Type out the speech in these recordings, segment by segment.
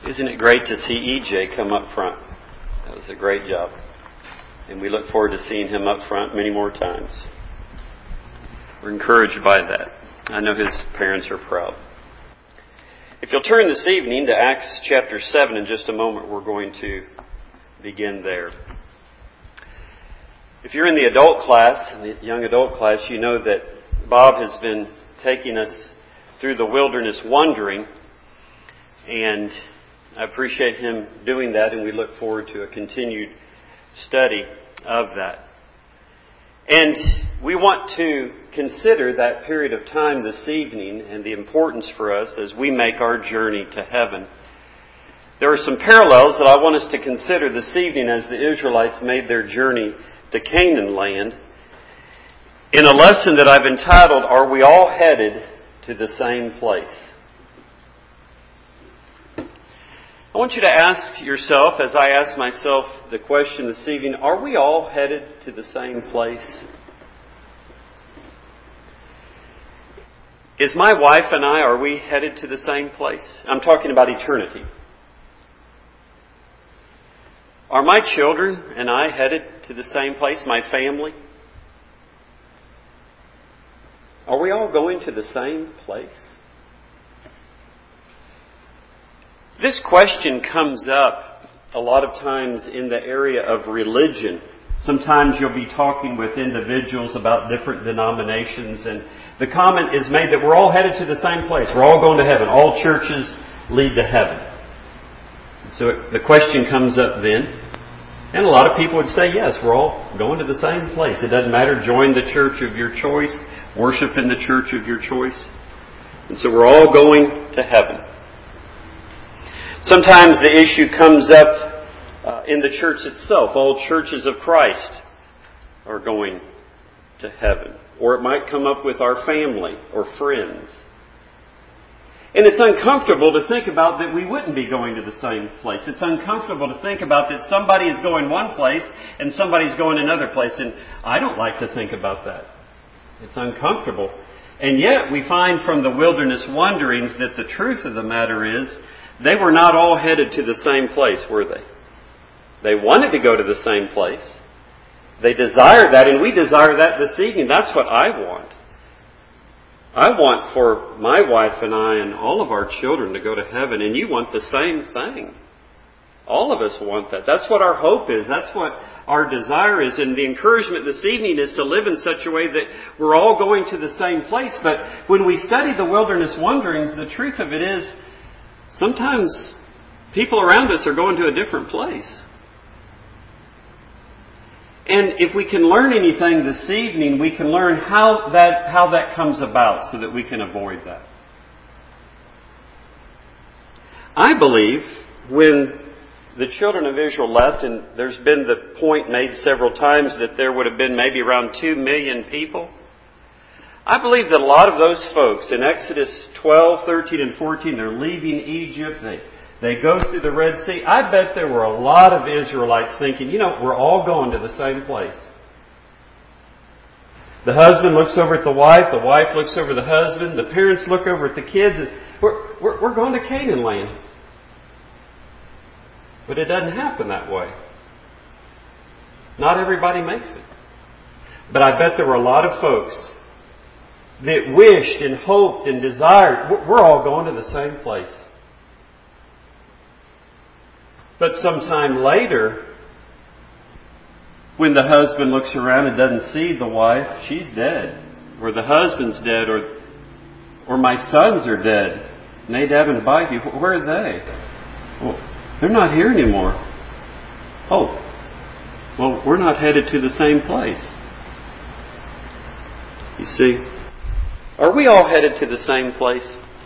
Isn't it great to see EJ come up front? That was a great job. And we look forward to seeing him up front many more times. We're encouraged by that. I know his parents are proud. If you'll turn this evening to Acts chapter 7 in just a moment, we're going to begin there. If you're in the adult class, the young adult class, you know that Bob has been taking us through the wilderness wandering, and I appreciate him doing that, and we look forward to a continued study of that. And we want to consider that period of time this evening and the importance for us as we make our journey to heaven. There are some parallels that I want us to consider this evening as the Israelites made their journey to Canaan land in a lesson that I've entitled, Are We All Headed to the Same Place? I want you to ask yourself, as I ask myself the question this evening, are we all headed to the same place? Is my wife and I, are we headed to the same place? I'm talking about eternity. Are my children and I headed to the same place? My family? Are we all going to the same place? This question comes up a lot of times in the area of religion. Sometimes you'll be talking with individuals about different denominations, and the comment is made that we're all headed to the same place. We're all going to heaven. All churches lead to heaven. So the question comes up then, and a lot of people would say, yes, we're all going to the same place. It doesn't matter. Join the church of your choice. Worship in the church of your choice. And so we're all going to heaven. Sometimes the issue comes up in the church itself. All churches of Christ are going to heaven. Or it might come up with our family or friends. And it's uncomfortable to think about that we wouldn't be going to the same place. It's uncomfortable to think about that somebody is going one place and somebody's going another place. And I don't like to think about that. It's uncomfortable. And yet we find from the wilderness wanderings that the truth of the matter is they were not all headed to the same place, were they? They wanted to go to the same place. They desired that, and we desire that this evening. That's what I want. I want for my wife and I and all of our children to go to heaven, and you want the same thing. All of us want that. That's what our hope is. That's what our desire is. And the encouragement this evening is to live in such a way that we're all going to the same place. But when we study the wilderness wanderings, the truth of it is, sometimes people around us are going to a different place. And if we can learn anything this evening, we can learn how that comes about so that we can avoid that. I believe when the children of Israel left, and there's been the point made several times that there would have been maybe around 2 million people. I believe that a lot of those folks in Exodus 12, 13, and 14, they're leaving Egypt. They go through the Red Sea. I bet there were a lot of Israelites thinking, we're all going to the same place. The husband looks over at the wife looks over the husband, the parents look over at the kids. And we're going to Canaan land. But it doesn't happen that way. Not everybody makes it. But I bet there were a lot of folks that wished and hoped and desired, we're all going to the same place. But sometime later, when the husband looks around and doesn't see the wife, she's dead. Or the husband's dead, or my sons are dead. Nadab and Abihu, where are they? Well, they're not here anymore. Oh, well, we're not headed to the same place. You see, are we all headed to the same place?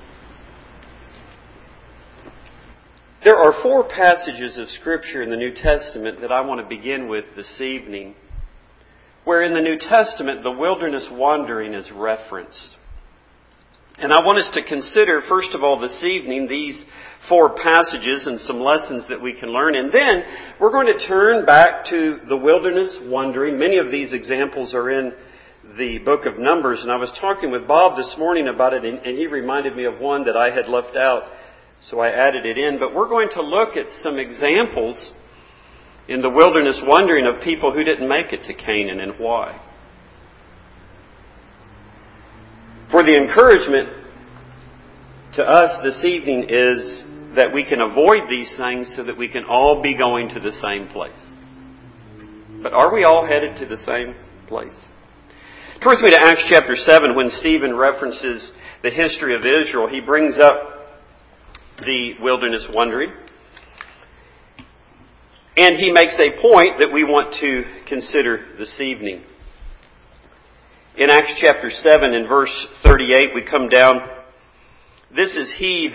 There are 4 passages of Scripture in the New Testament that I want to begin with this evening, where in the New Testament the wilderness wandering is referenced. And I want us to consider, first of all, this evening, these 4 passages and some lessons that we can learn. And then we're going to turn back to the wilderness wandering. Many of these examples are in the book of Numbers. And I was talking with Bob this morning about it, and he reminded me of one that I had left out So I added it in. But we're going to look at some examples in the wilderness wandering of people who didn't make it to Canaan and why. For the encouragement to us this evening is that we can avoid these things so that we can all be going to the same place. But are we all headed to the same place? Turn with me to Acts chapter 7 when Stephen references the history of Israel. He brings up the wilderness wandering. And he makes a point that we want to consider this evening. In Acts chapter 7 and verse 38, we come down. This is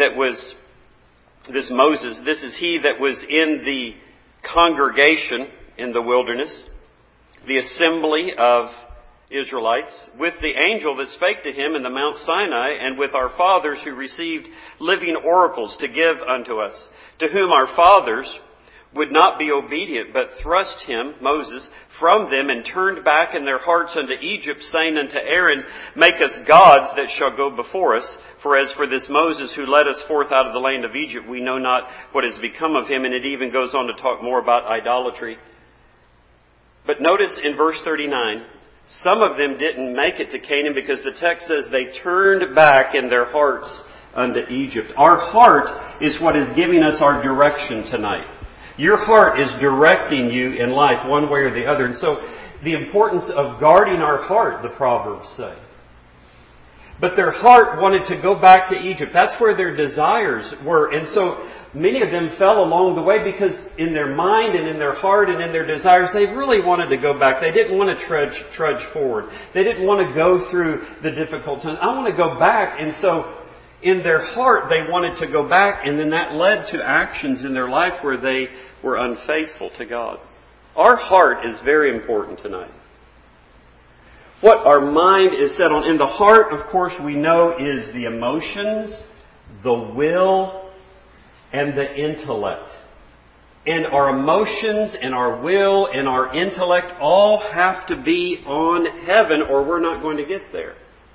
Moses, this is he that was in the congregation in the wilderness, the assembly of Israelites, with the angel that spake to him in the Mount Sinai, and with our fathers who received living oracles to give unto us, to whom our fathers would not be obedient, but thrust him, Moses, from them, and turned back in their hearts unto Egypt, saying unto Aaron, Make us gods that shall go before us. For as for this Moses who led us forth out of the land of Egypt, we know not what has become of him. And it even goes on to talk more about idolatry. But notice in verse 39, some of them didn't make it to Canaan because the text says they turned back in their hearts unto Egypt. Our heart is what is giving us our direction tonight. Your heart is directing you in life one way or the other. And so the importance of guarding our heart, the Proverbs say. But their heart wanted to go back to Egypt. That's where their desires were. And so many of them fell along the way because in their mind and in their heart and in their desires, they really wanted to go back. They didn't want to trudge forward. They didn't want to go through the difficult times. I want to go back. And so in their heart, they wanted to go back. And then that led to actions in their life where they were unfaithful to God. Our heart is very important tonight. What our mind is set on. In the heart, of course, we know is the emotions, the will, and the intellect. And our emotions and our will and our intellect all have to be on heaven or we're not going to get there.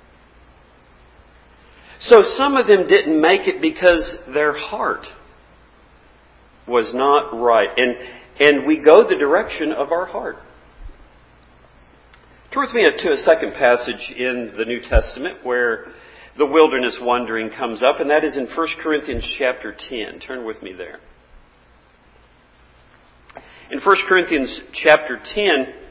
So some of them didn't make it because their heart was not right. And we go the direction of our heart. Turn with me to a second passage in the New Testament where the wilderness wandering comes up, and that is in 1 Corinthians chapter 10. Turn with me there. In 1 Corinthians chapter 10,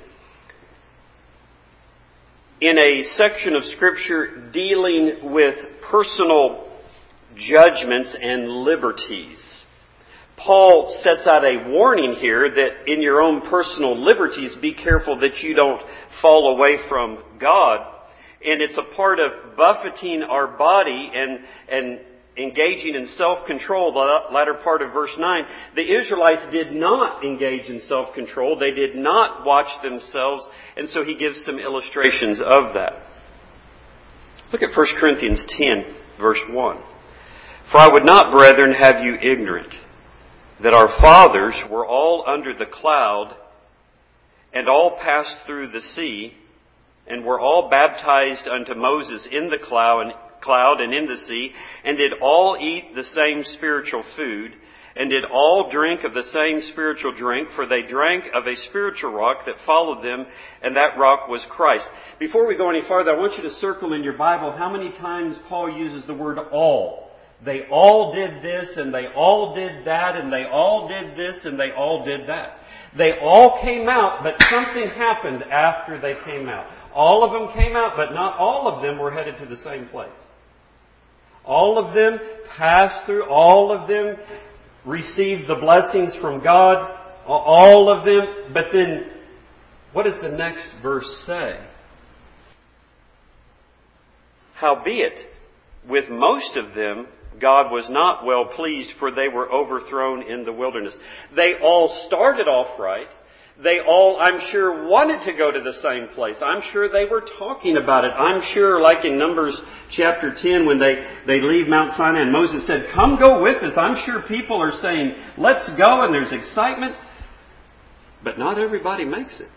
in a section of Scripture dealing with personal judgments and liberties, Paul sets out a warning here that in your own personal liberties, be careful that you don't fall away from God. And it's a part of buffeting our body and engaging in self-control, the latter part of verse 9. The Israelites did not engage in self-control. They did not watch themselves. And so he gives some illustrations of that. Look at 1 Corinthians 10, verse 1. For I would not, brethren, have you ignorant, that our fathers were all under the cloud, and all passed through the sea, and were all baptized unto Moses in the cloud and in the sea, and did all eat the same spiritual food, and did all drink of the same spiritual drink, for they drank of a spiritual rock that followed them, and that rock was Christ. Before we go any farther, I want you to circle in your Bible how many times Paul uses the word all. They all did this, and they all did that, and they all did this, and they all did that. They all came out, but something happened after they came out. All of them came out, but not all of them were headed to the same place. All of them passed through. All of them received the blessings from God. All of them. But then, what does the next verse say? Howbeit, with most of them, God was not well pleased, for they were overthrown in the wilderness. They all started off right. They all, I'm sure, wanted to go to the same place. I'm sure they were talking about it. I'm sure, like in Numbers chapter 10, when they leave Mount Sinai and Moses said, come go with us. I'm sure people are saying, let's go, and there's excitement. But not everybody makes it.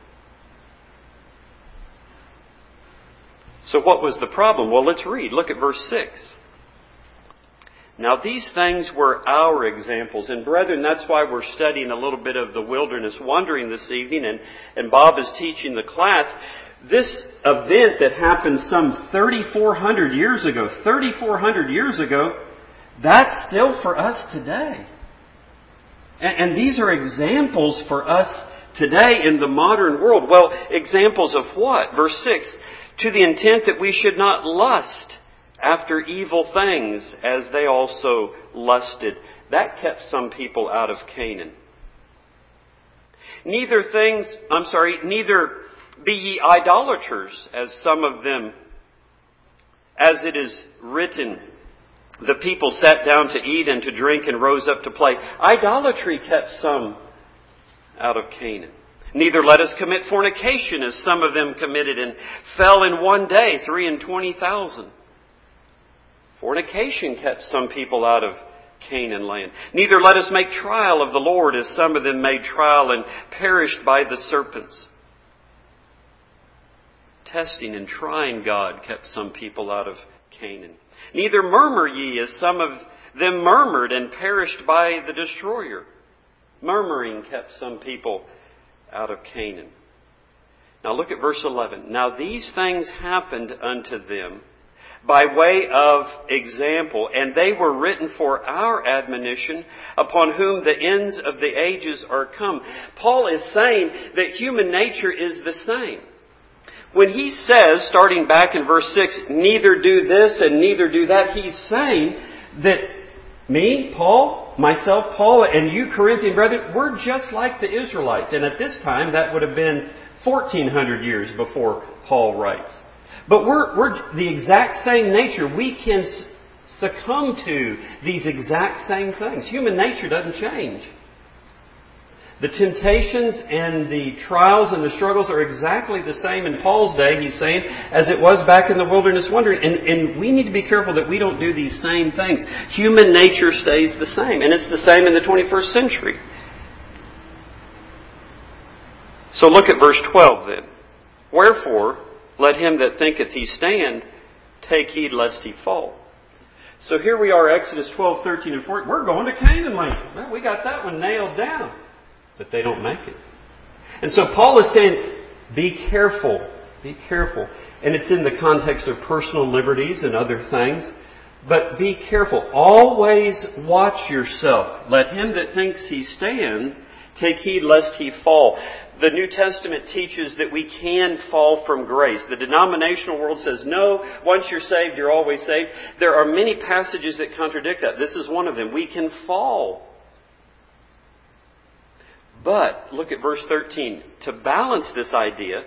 So what was the problem? Well, let's read. Look at verse 6. Now these things were our examples. And brethren, that's why we're studying a little bit of the wilderness wandering this evening, and Bob is teaching the class. This event that happened some 3,400 years ago, that's still for us today. And these are examples for us today in the modern world. Well, examples of what? Verse 6, to the intent that we should not lust after evil things as they also lusted. That kept some people out of Canaan. Neither be ye idolaters, as some of them, as it is written, the people sat down to eat and to drink and rose up to play. Idolatry kept some out of Canaan. Neither let us commit fornication, as some of them committed and fell in one day, 23,000. Fornication kept some people out of Canaan land. Neither let us make trial of the Lord, as some of them made trial and perished by the serpents. Testing and trying God kept some people out of Canaan. Neither murmur ye, as some of them murmured and perished by the destroyer. Murmuring kept some people out of Canaan. Now look at verse 11. Now these things happened unto them by way of example, and they were written for our admonition, upon whom the ends of the ages are come. Paul is saying that human nature is the same. When he says, starting back in verse 6, neither do this and neither do that, he's saying that me, Paul, myself, Paul, and you, Corinthian brethren, we're just like the Israelites. And at this time, that would have been 1,400 years before Paul writes. But we're the exact same nature. We can succumb to these exact same things. Human nature doesn't change. The temptations and the trials and the struggles are exactly the same in Paul's day, he's saying, as it was back in the wilderness wandering. And we need to be careful that we don't do these same things. Human nature stays the same, and it's the same in the 21st century. So look at verse 12 then. Wherefore, let him that thinketh he stand take heed lest he fall. So here we are, Exodus 12, 13, and 14. We're going to Canaan land. Well, we got that one nailed down. But they don't make it. And so Paul is saying, be careful. Be careful. And it's in the context of personal liberties and other things. But be careful. Always watch yourself. Let him that thinks he stand take heed lest he fall. The New Testament teaches that we can fall from grace. The denominational world says, no, once you're saved, you're always saved. There are many passages that contradict that. This is one of them. We can fall. But, look at verse 13. To balance this idea,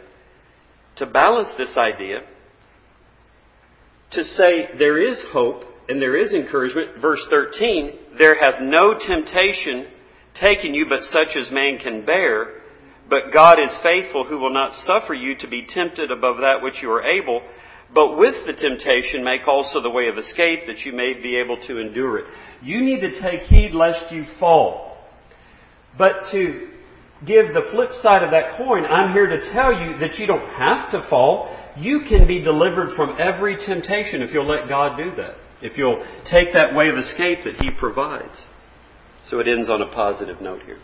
to say there is hope and there is encouragement, verse 13, there hath no temptation taken you but such as man can bear, but God is faithful, who will not suffer you to be tempted above that which you are able, but with the temptation make also the way of escape, that you may be able to endure it. You need to take heed lest you fall. But to give the flip side of that coin, I'm here to tell you that you don't have to fall. You can be delivered from every temptation if you'll let God do that. If you'll take that way of escape that He provides. So it ends on a positive note here.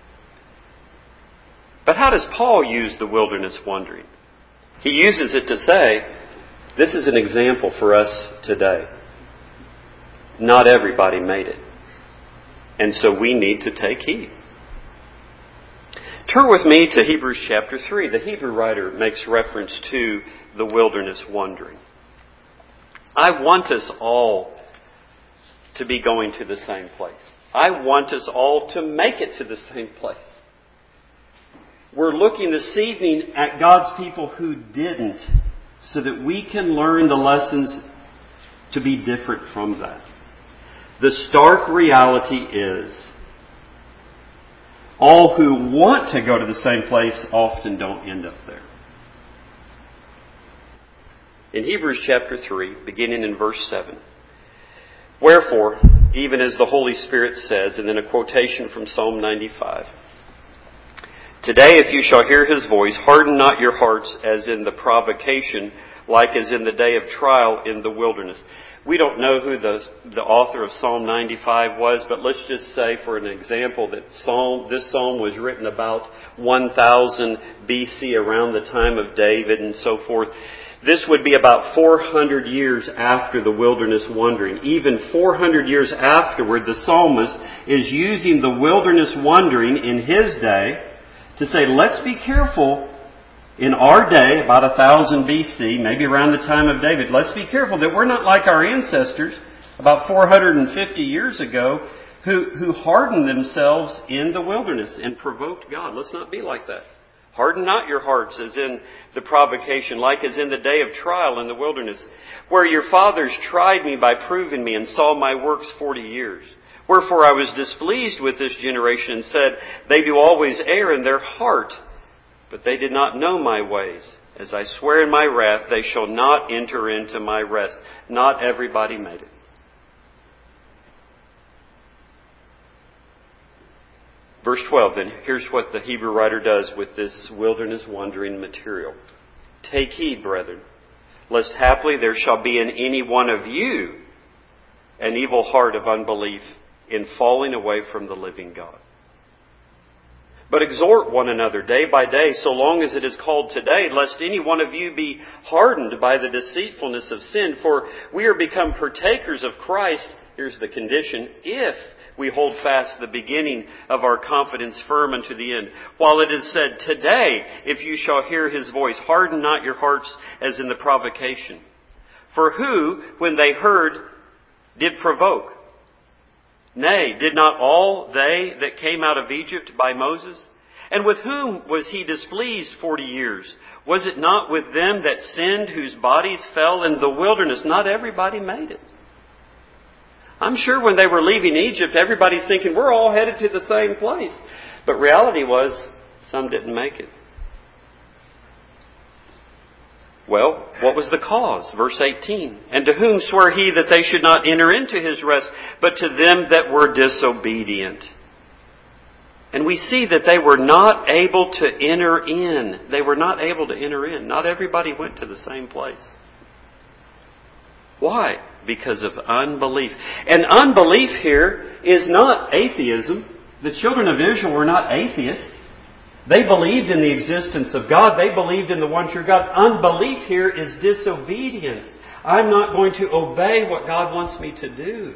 But how does Paul use the wilderness wandering? He uses it to say, this is an example for us today. Not everybody made it. And so we need to take heed. Turn with me to Hebrews chapter 3. The Hebrew writer makes reference to the wilderness wandering. I want us all to be going to the same place. I want us all to make it to the same place. We're looking this evening at God's people who didn't, so that we can learn the lessons to be different from that. The stark reality is, all who want to go to the same place often don't end up there. In Hebrews chapter 3, beginning in verse 7, wherefore, even as the Holy Spirit says, and then a quotation from Psalm 95, today if you shall hear His voice, harden not your hearts as in the provocation like as in the day of trial in the wilderness. We don't know who the author of Psalm 95 was, but let's just say for an example that this psalm was written about 1000 BC, around the time of David and so forth. This would be about 400 years after the wilderness wandering. Even 400 years afterward, the psalmist is using the wilderness wandering in his day to say, let's be careful in our day, about 1000 BC, maybe around the time of David, let's be careful that we're not like our ancestors about 450 years ago who hardened themselves in the wilderness and provoked God. Let's not be like that. Harden not your hearts as in the provocation, like as in the day of trial in the wilderness, where your fathers tried me by proving me and saw my works 40 years. Wherefore I was displeased with this generation and said, they do always err in their heart, but they did not know my ways. As I swear in my wrath, they shall not enter into my rest. Not everybody made it. Verse 12, then, here's what the Hebrew writer does with this wilderness wandering material. Take heed, brethren, lest haply there shall be in any one of you an evil heart of unbelief in falling away from the living God. But exhort one another day by day, so long as it is called today, lest any one of you be hardened by the deceitfulness of sin. For we are become partakers of Christ, here's the condition, if we hold fast the beginning of our confidence firm unto the end. While it is said, today, if you shall hear His voice, harden not your hearts as in the provocation. For who, when they heard, did provoke? Nay, did not all they that came out of Egypt by Moses? And with whom was he displeased 40 years? Was it not with them that sinned, whose bodies fell in the wilderness? Not everybody made it. I'm sure when they were leaving Egypt, everybody's thinking, we're all headed to the same place. But reality was, some didn't make it. Well, what was the cause? Verse 18. And to whom sware he that they should not enter into his rest, but to them that were disobedient? And we see that they were not able to enter in. They were not able to enter in. Not everybody went to the same place. Why? Because of unbelief. And unbelief here is not atheism. The children of Israel were not atheists. They believed in the existence of God. They believed in the one true God. Unbelief here is disobedience. I'm not going to obey what God wants me to do.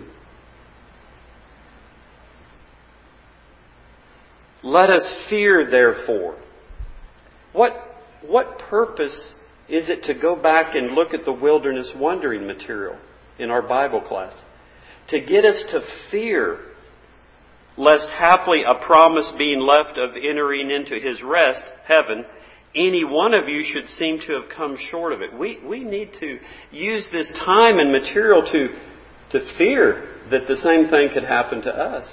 Let us fear, therefore. What purpose is it to go back and look at the wilderness wandering material in our Bible class? To get us to fear, lest haply a promise being left of entering into His rest, heaven, any one of you should seem to have come short of it. We need to use this time and material to fear that the same thing could happen to us.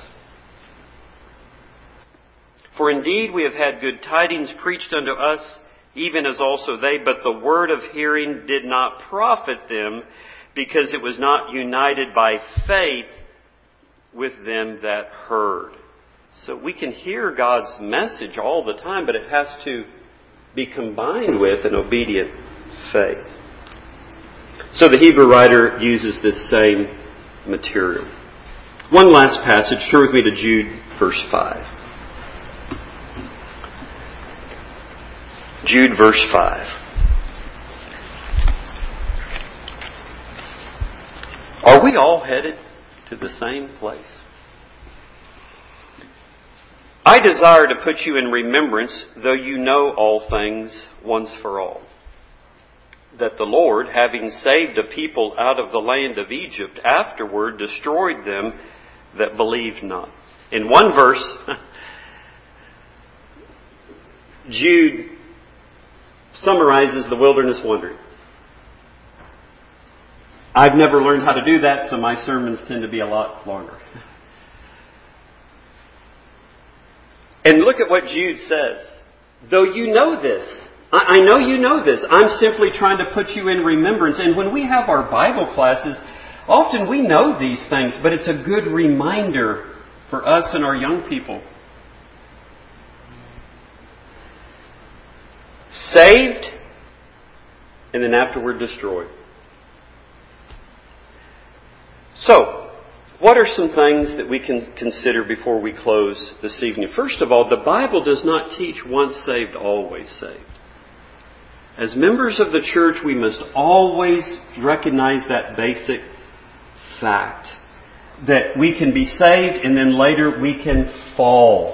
For indeed we have had good tidings preached unto us, even as also they, but the word of hearing did not profit them, because it was not united by faith with them that heard. So we can hear God's message all the time, but it has to be combined with an obedient faith. So the Hebrew writer uses this same material. One last passage. Turn with me to Jude, verse 5. Jude, verse 5. Are we all headed to the same place? I desire to put you in remembrance, though you know all things once for all, that the Lord, having saved a people out of the land of Egypt, afterward destroyed them that believed not. In one verse, Jude summarizes the wilderness wandering. I've never learned how to do that, so my sermons tend to be a lot longer. And look at what Jude says. Though you know this, I know you know this. I'm simply trying to put you in remembrance. And when we have our Bible classes, often we know these things, but it's a good reminder for us and our young people. Saved and then afterward destroyed. So, what are some things that we can consider before we close this evening? First of all, the Bible does not teach once saved, always saved. As members of the church, we must always recognize that basic fact that we can be saved and then later we can fall.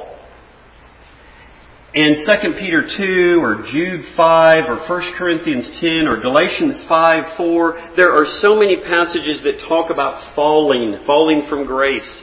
In 2 Peter 2 or Jude 5 or 1 Corinthians 10 or Galatians 5:4, there are so many passages that talk about falling from grace.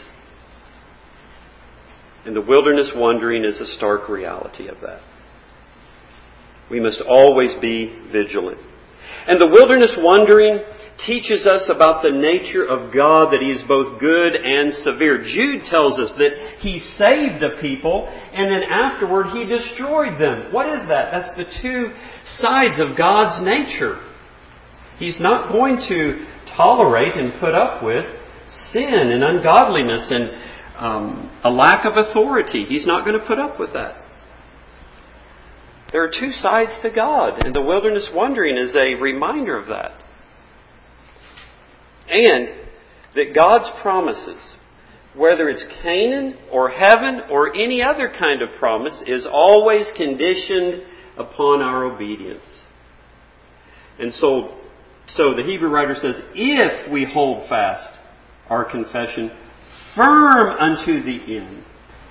And the wilderness wandering is a stark reality of that. We must always be vigilant. And the wilderness wandering teaches us about the nature of God, that He is both good and severe. Jude tells us that He saved a people and then afterward He destroyed them. What is that? That's the two sides of God's nature. He's not going to tolerate and put up with sin and ungodliness and a lack of authority. He's not going to put up with that. There are two sides to God, and the wilderness wandering is a reminder of that. And that God's promises, whether it's Canaan or heaven or any other kind of promise, is always conditioned upon our obedience. And so the Hebrew writer says, if we hold fast our confession firm unto the end.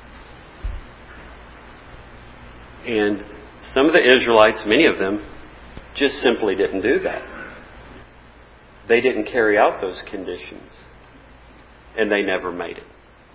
And some of the Israelites, many of them, just simply didn't do that. They didn't carry out those conditions. And they never made it.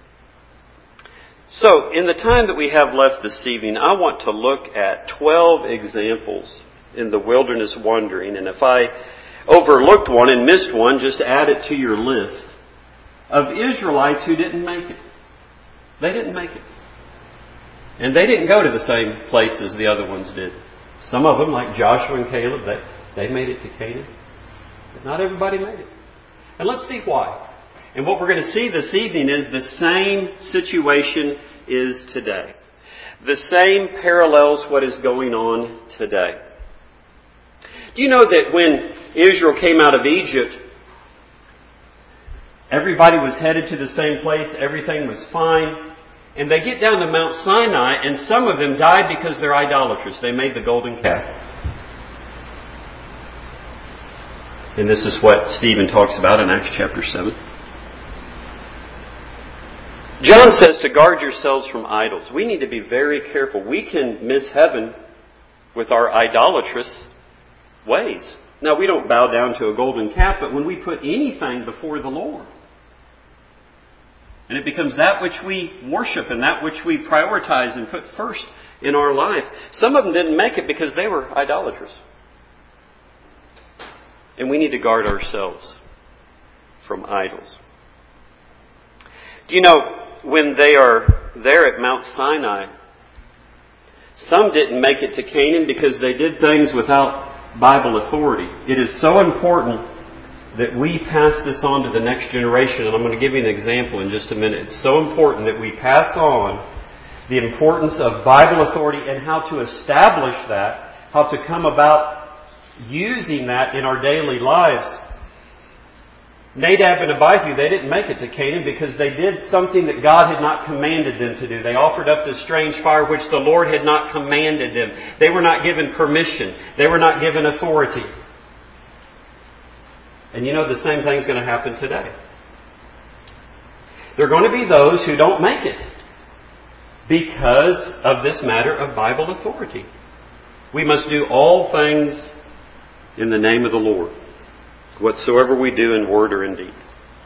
So, in the time that we have left this evening, I want to look at 12 examples in the wilderness wandering. And if I overlooked one and missed one, just add it to your list of Israelites who didn't make it. They didn't make it. And they didn't go to the same places the other ones did. Some of them, like Joshua and Caleb, they made it to Canaan. But not everybody made it. And let's see why. And what we're going to see this evening is the same situation is today. The same parallels what is going on today. Do you know that when Israel came out of Egypt, everybody was headed to the same place, everything was fine, and they get down to Mount Sinai, and some of them died because they're idolatrous. They made the golden calf. And this is what Stephen talks about in Acts chapter 7. John says to guard yourselves from idols. We need to be very careful. We can miss heaven with our idolatrous ways. Now, we don't bow down to a golden calf, but when we put anything before the Lord, and it becomes that which we worship and that which we prioritize and put first in our life. Some of them didn't make it because they were idolatrous. And we need to guard ourselves from idols. Do you know, when they are there at Mount Sinai, some didn't make it to Canaan because they did things without Bible authority. It is so important that we pass this on to the next generation. And I'm going to give you an example in just a minute. It's so important that we pass on the importance of Bible authority and how to establish that, how to come about using that in our daily lives. Nadab and Abihu, they didn't make it to Canaan because they did something that God had not commanded them to do. They offered up this strange fire which the Lord had not commanded them. They were not given permission. They were not given authority. And you know the same thing's going to happen today. There are going to be those who don't make it because of this matter of Bible authority. We must do all things in the name of the Lord, whatsoever we do in word or in deed.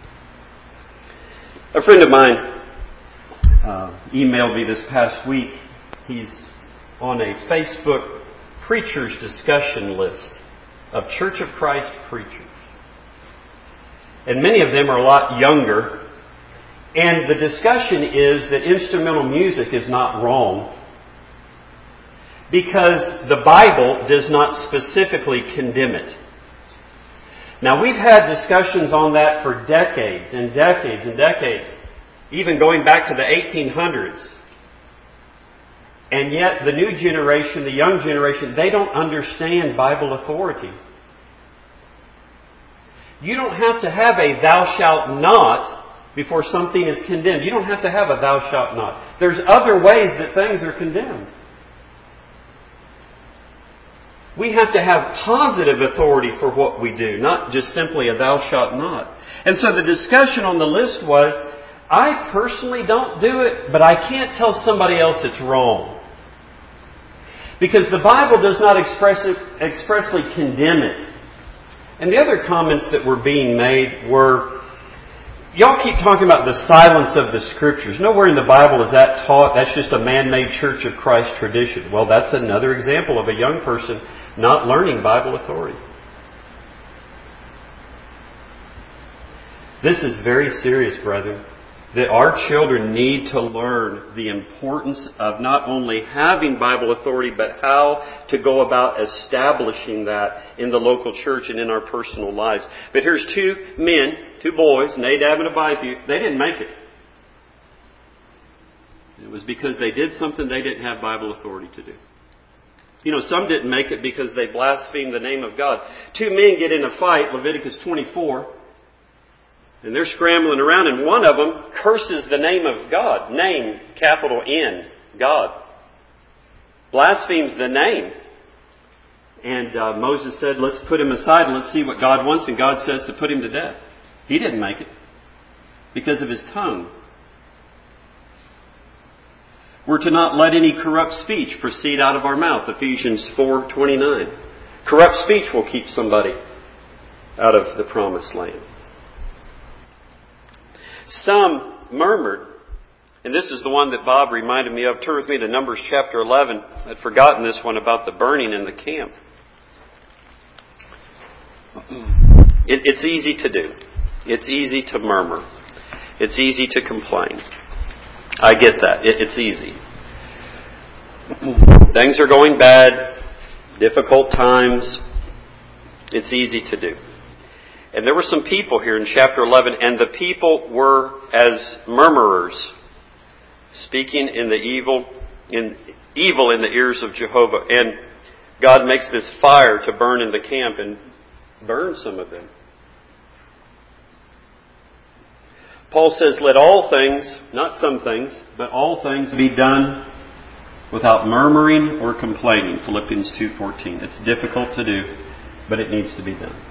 A friend of mine emailed me this past week. He's on a Facebook preachers discussion list of Church of Christ preachers. And many of them are a lot younger. And the discussion is that instrumental music is not wrong because the Bible does not specifically condemn it. Now, we've had discussions on that for decades and decades and decades, even going back to the 1800s. And yet, the new generation, the young generation, they don't understand Bible authority. You don't have to have a thou shalt not before something is condemned. You don't have to have a thou shalt not. There's other ways that things are condemned. We have to have positive authority for what we do, not just simply a thou shalt not. And so the discussion on the list was, I personally don't do it, but I can't tell somebody else it's wrong. Because the Bible does not expressly condemn it. And the other comments that were being made were, y'all keep talking about the silence of the Scriptures. Nowhere in the Bible is that taught. That's just a man-made Church of Christ tradition. Well, that's another example of a young person not learning Bible authority. This is very serious, brethren. That our children need to learn the importance of not only having Bible authority, but how to go about establishing that in the local church and in our personal lives. But here's two men, two boys, Nadab and Abihu. They didn't make it. It was because they did something they didn't have Bible authority to do. You know, some didn't make it because they blasphemed the name of God. Two men get in a fight, Leviticus 24. And they're scrambling around, and one of them curses the name of God. Name, capital N, God. Blasphemes the name. And Moses said, let's put him aside and let's see what God wants. And God says to put him to death. He didn't make it because of his tongue. We're to not let any corrupt speech proceed out of our mouth. Ephesians 4:29. Corrupt speech will keep somebody out of the promised land. Some murmured, and this is the one that Bob reminded me of. Turn with me to Numbers chapter 11. I'd forgotten this one about the burning in the camp. It's easy to do. It's easy to murmur. It's easy to complain. I get that. It's easy. Things are going bad. Difficult times. It's easy to do. And there were some people here in chapter 11, and the people were as murmurers, speaking in evil in the ears of Jehovah. And God makes this fire to burn in the camp and burn some of them. Paul says, let all things, not some things, but all things be done without murmuring or complaining. Philippians 2:14. It's difficult to do, but it needs to be done.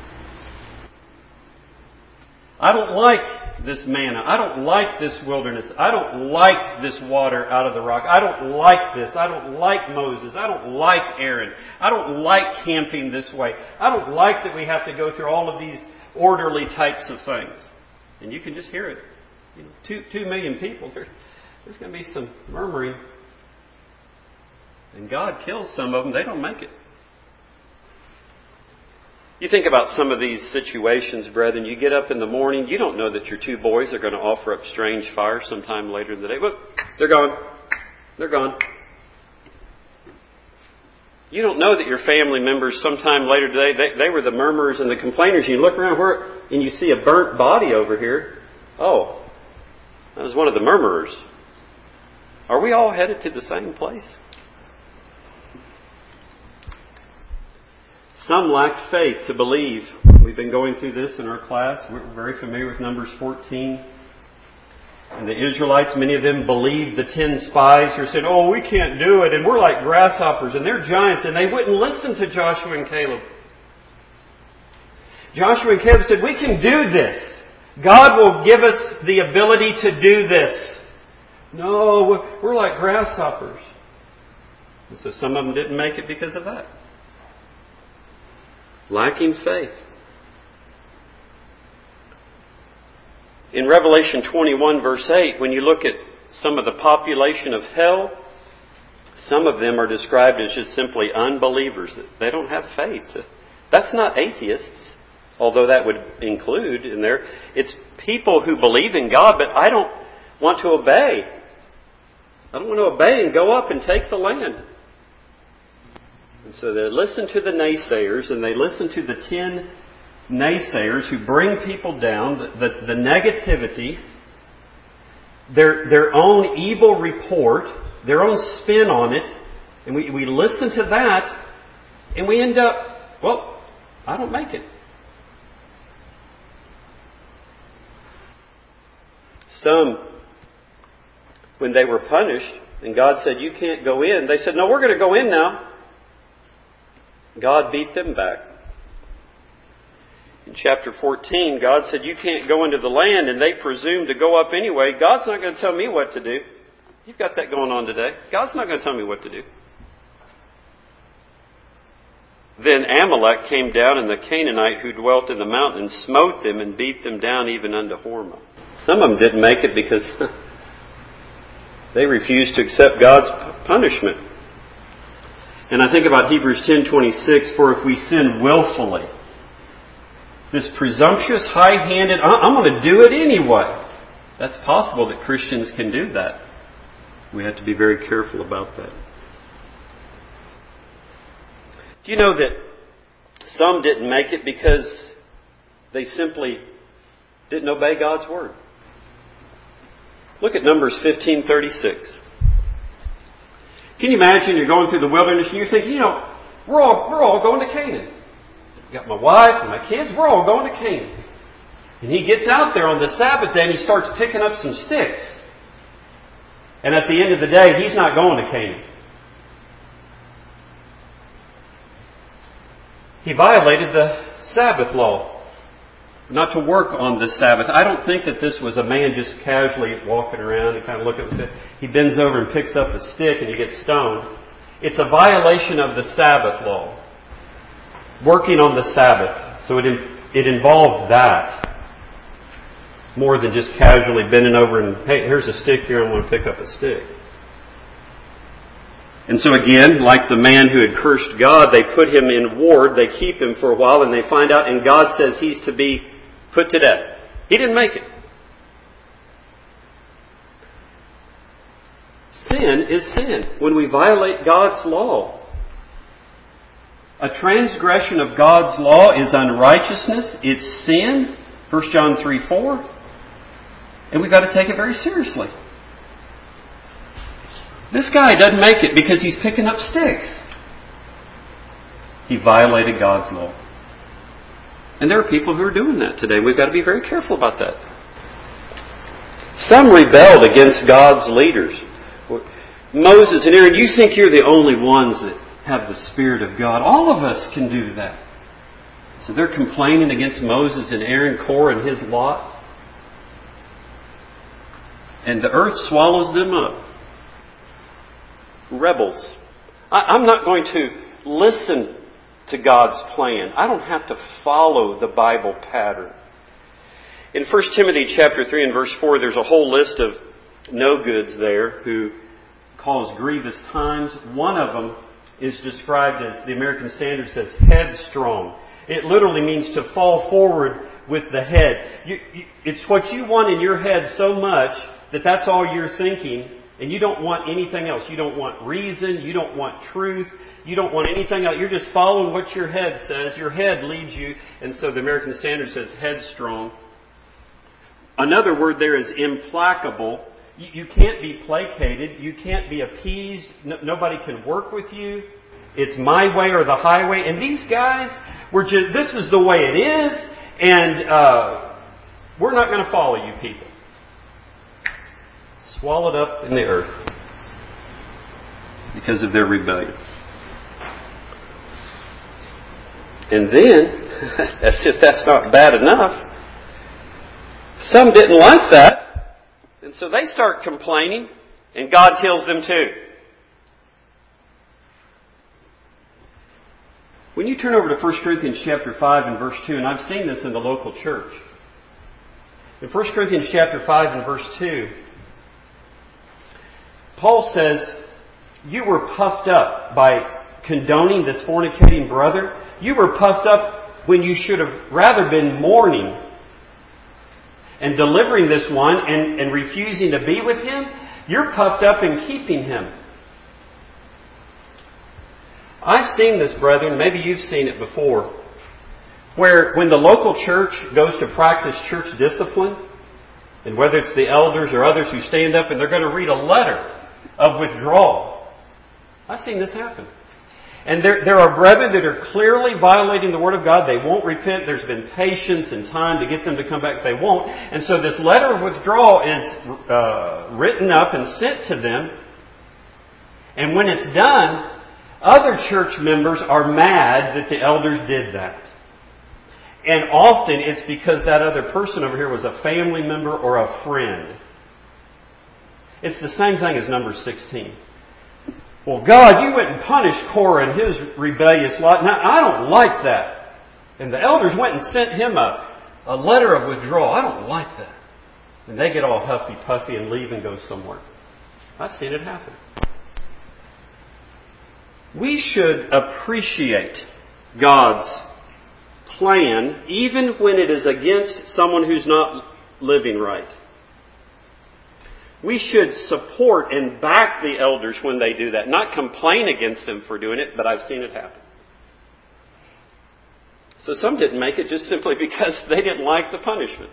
I don't like this manna. I don't like this wilderness. I don't like this water out of the rock. I don't like this. I don't like Moses. I don't like Aaron. I don't like camping this way. I don't like that we have to go through all of these orderly types of things. And you can just hear it. You know, 2 million people. There's going to be some murmuring. And God kills some of them. They don't make it. You think about some of these situations, brethren. You get up in the morning. You don't know that your 2 boys are going to offer up strange fire sometime later in the day. Whoop, they're gone. They're gone. You don't know that your family members sometime later today, they were the murmurers and the complainers. You look around and you see a burnt body over here. Oh, that was one of the murmurers. Are we all headed to the same place? Some lacked faith to believe. We've been going through this in our class. We're very familiar with Numbers 14. And the Israelites, many of them believed the 10 spies who said, oh, we can't do it, and we're like grasshoppers, and they're giants, and they wouldn't listen to Joshua and Caleb. Joshua and Caleb said, we can do this. God will give us the ability to do this. No, we're like grasshoppers. And so some of them didn't make it because of that. Lacking faith. In Revelation 21 verse 8, when you look at some of the population of hell, some of them are described as just simply unbelievers. They don't have faith. That's not atheists, although that would include in there. It's people who believe in God, but I don't want to obey. I don't want to obey and go up and take the land. And so they listen to the naysayers, and they listen to the 10 naysayers who bring people down, the negativity, their own evil report, their own spin on it, and we listen to that, and we end up, well, I don't make it. Some, when they were punished, and God said, you can't go in, they said, no, we're going to go in now. God beat them back. In chapter 14, God said, you can't go into the land, and they presumed to go up anyway. God's not going to tell me what to do. You've got that going on today. God's not going to tell me what to do. Then Amalek came down, and the Canaanite who dwelt in the mountains smote them and beat them down even unto Hormah. Some of them didn't make it because they refused to accept God's punishment. And I think about Hebrews 10:26, for if we sin willfully, this presumptuous, high-handed, I'm going to do it anyway. That's possible that Christians can do that. We have to be very careful about that. Do you know that some didn't make it because they simply didn't obey God's Word? Look at Numbers 15:36. Can you imagine you're going through the wilderness and you're thinking, we're all going to Canaan. I've got my wife and my kids, we're all going to Canaan. And he gets out there on the Sabbath day and he starts picking up some sticks. And at the end of the day, he's not going to Canaan. He violated the Sabbath law. Not to work on the Sabbath. I don't think that this was a man just casually walking around and kind of looking at it. He bends over and picks up a stick and he gets stoned. It's a violation of the Sabbath law. Working on the Sabbath. So it involved that. More than just casually bending over and, hey, here's a stick here, I want to pick up a stick. And so again, like the man who had cursed God, they put him in ward, they keep him for a while, and they find out, and God says he's to be put to death. He didn't make it. Sin is sin when we violate God's law. A transgression of God's law is unrighteousness. It's sin. 1 John 3:4. And we've got to take it very seriously. This guy doesn't make it because he's picking up sticks. He violated God's law. And there are people who are doing that today. We've got to be very careful about that. Some rebelled against God's leaders. Moses and Aaron, you think you're the only ones that have the Spirit of God. All of us can do that. So they're complaining against Moses and Aaron, Korah and his lot. And the earth swallows them up. Rebels. I'm not going to listen to God's plan. I don't have to follow the Bible pattern. In 1 Timothy chapter 3 and verse 4, there's a whole list of no-goods there who cause grievous times. One of them is described as, the American Standard says, headstrong. It literally means to fall forward with the head. It's what you want in your head so much that that's all you're thinking, and you don't want anything else. You don't want reason. You don't want truth. You don't want anything else. You're just following what your head says. Your head leads you. And so the American Standard says headstrong. Another word there is implacable. You can't be placated. You can't be appeased. Nobody can work with you. It's my way or the highway. And these guys were just, this is the way it is, and we're not going to follow you people. Swallowed up in the earth because of their rebellion. And then, as if that's not bad enough, some didn't like that, and so they start complaining, and God kills them too. When you turn over to 1 Corinthians chapter 5 and verse 2, and I've seen this in the local church. In 1 Corinthians chapter 5 and verse 2, Paul says, you were puffed up by condoning this fornicating brother. You were puffed up when you should have rather been mourning and delivering this one and refusing to be with him. You're puffed up in keeping him. I've seen this, brethren, maybe you've seen it before, where when the local church goes to practice church discipline, and whether it's the elders or others who stand up and they're going to read a letter of withdrawal. I've seen this happen. And there are brethren that are clearly violating the Word of God. They won't repent. There's been patience and time to get them to come back. They won't. And so this letter of withdrawal is written up and sent to them. And when it's done, other church members are mad that the elders did that. And often it's because that other person over here was a family member or a friend. It's the same thing as number 16. Well, God, you went and punished Korah and his rebellious lot. Now, I don't like that. And the elders went and sent him a letter of withdrawal. I don't like that. And they get all huffy-puffy and leave and go somewhere. I've seen it happen. We should appreciate God's plan even when it is against someone who's not living right. We should support and back the elders when they do that. Not complain against them for doing it, but I've seen it happen. So some didn't make it just simply because they didn't like the punishment.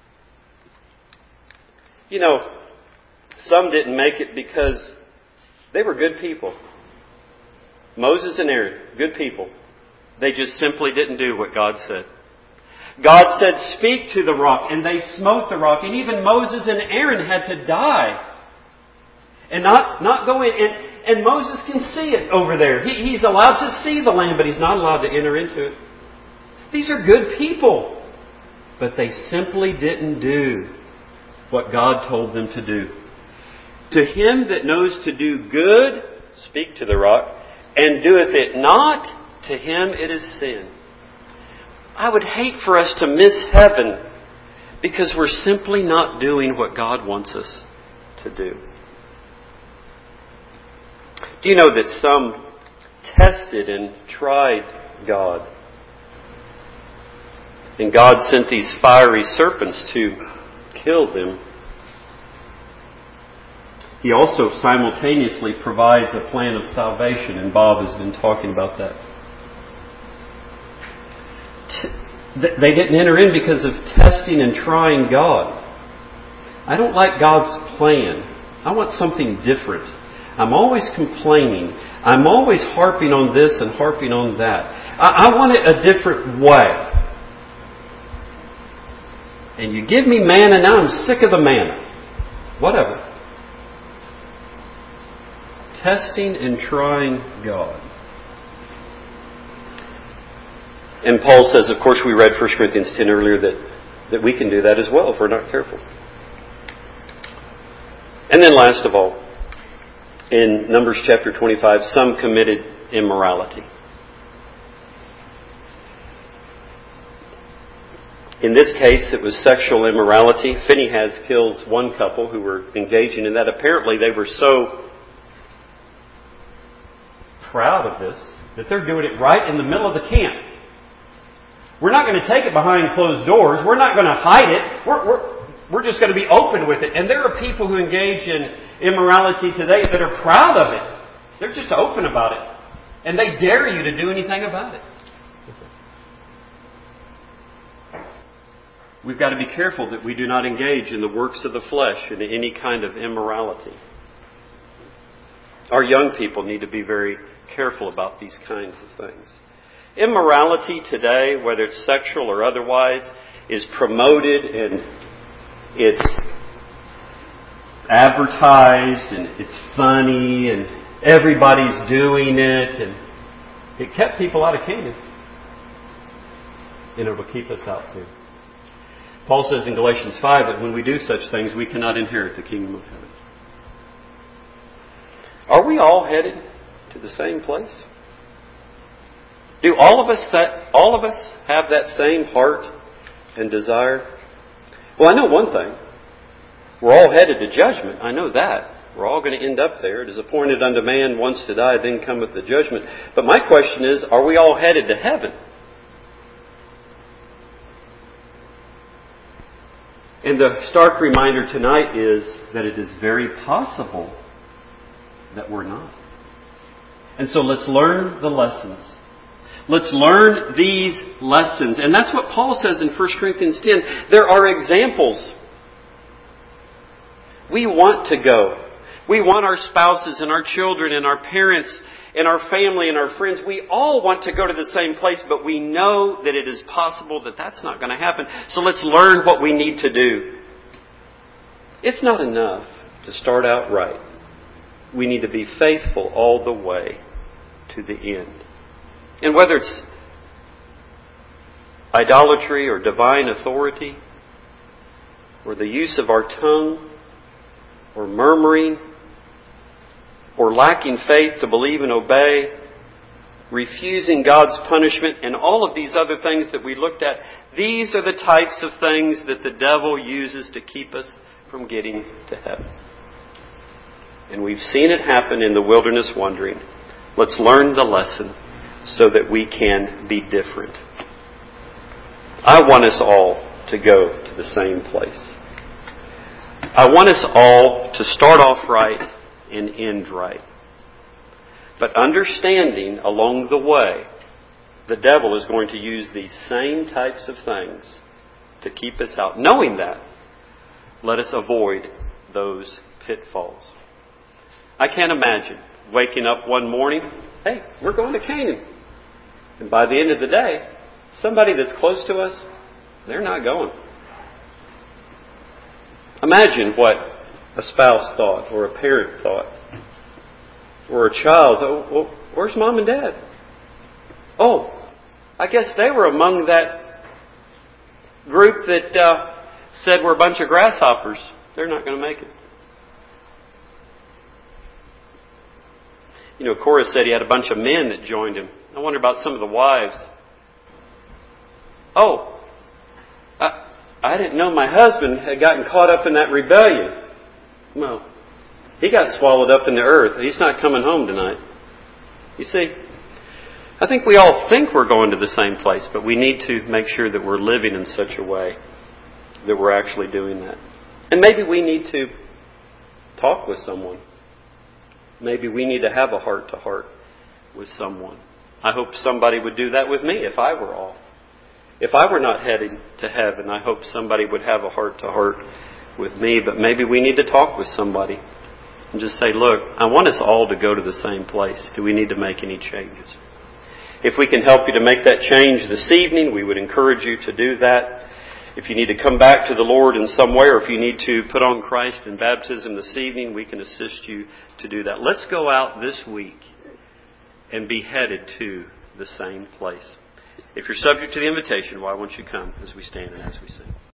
You know, some didn't make it because they were good people. Moses and Aaron, good people. They just simply didn't do what God said. God said, speak to the rock, and they smote the rock. And even Moses and Aaron had to die. And not go in. And Moses can see it over there. He's allowed to see the land, but he's not allowed to enter into it. These are good people. But they simply didn't do what God told them to do. To him that knows to do good, speak to the rock, and doeth it not, to him it is sin. I would hate for us to miss heaven because we're simply not doing what God wants us to do. Do you know that some tested and tried God? And God sent these fiery serpents to kill them. He also simultaneously provides a plan of salvation, and Bob has been talking about that. They didn't enter in because of testing and trying God. I don't like God's plan. I want something different. I'm always complaining. I'm always harping on this and harping on that. I want it a different way. And you give me manna, now I'm sick of the manna. Whatever. Testing and trying God. And Paul says, of course, we read 1 Corinthians 10 earlier that we can do that as well if we're not careful. And then last of all, in Numbers chapter 25, some committed immorality. In this case, it was sexual immorality. Phinehas kills one couple who were engaging in that. Apparently, they were so proud of this that they're doing it right in the middle of the camp. We're not going to take it behind closed doors. We're not going to hide it. We're just going to be open with it. And there are people who engage in immorality today that are proud of it. They're just open about it. And they dare you to do anything about it. We've got to be careful that we do not engage in the works of the flesh and in any kind of immorality. Our young people need to be very careful about these kinds of things. Immorality today, whether it's sexual or otherwise, is promoted and it's advertised and it's funny and everybody's doing it, and it kept people out of Canaan. And it will keep us out too. Paul says in Galatians 5 that when we do such things, we cannot inherit the kingdom of heaven. Are we all headed to the same place? Do all of us have that same heart and desire? Well, I know one thing. We're all headed to judgment. I know that. We're all going to end up there. It is appointed unto man once to die, then cometh the judgment. But my question is, are we all headed to heaven? And the stark reminder tonight is that it is very possible that we're not. And so let's learn the lessons. Let's learn these lessons. And that's what Paul says in 1 Corinthians 10. There are examples. We want to go. We want our spouses and our children and our parents and our family and our friends. We all want to go to the same place, but we know that it is possible that that's not going to happen. So let's learn what we need to do. It's not enough to start out right. We need to be faithful all the way to the end. And whether it's idolatry or divine authority, or the use of our tongue, or murmuring, or lacking faith to believe and obey, refusing God's punishment, and all of these other things that we looked at, these are the types of things that the devil uses to keep us from getting to heaven. And we've seen it happen in the wilderness wandering. Let's learn the lesson so that we can be different. I want us all to go to the same place. I want us all to start off right and end right. But understanding along the way, the devil is going to use these same types of things to keep us out. Knowing that, let us avoid those pitfalls. I can't imagine waking up one morning, hey, we're going to Canaan. And by the end of the day, somebody that's close to us, they're not going. Imagine what a spouse thought, or a parent thought, or a child. Oh, well, where's mom and dad? Oh, I guess they were among that group that said we're a bunch of grasshoppers. They're not going to make it. You know, Korah said he had a bunch of men that joined him. I wonder about some of the wives. Oh, I didn't know my husband had gotten caught up in that rebellion. Well, he got swallowed up in the earth. He's not coming home tonight. You see, I think we all think we're going to the same place, but we need to make sure that we're living in such a way that we're actually doing that. And maybe we need to talk with someone. Maybe we need to have a heart-to-heart with someone. I hope somebody would do that with me if I were off. If I were not heading to heaven, I hope somebody would have a heart-to-heart with me. But maybe we need to talk with somebody and just say, look, I want us all to go to the same place. Do we need to make any changes? If we can help you to make that change this evening, we would encourage you to do that. If you need to come back to the Lord in some way, or if you need to put on Christ in baptism this evening, we can assist you to do that. Let's go out this week and be headed to the same place. If you're subject to the invitation, why won't you come as we stand and as we sing?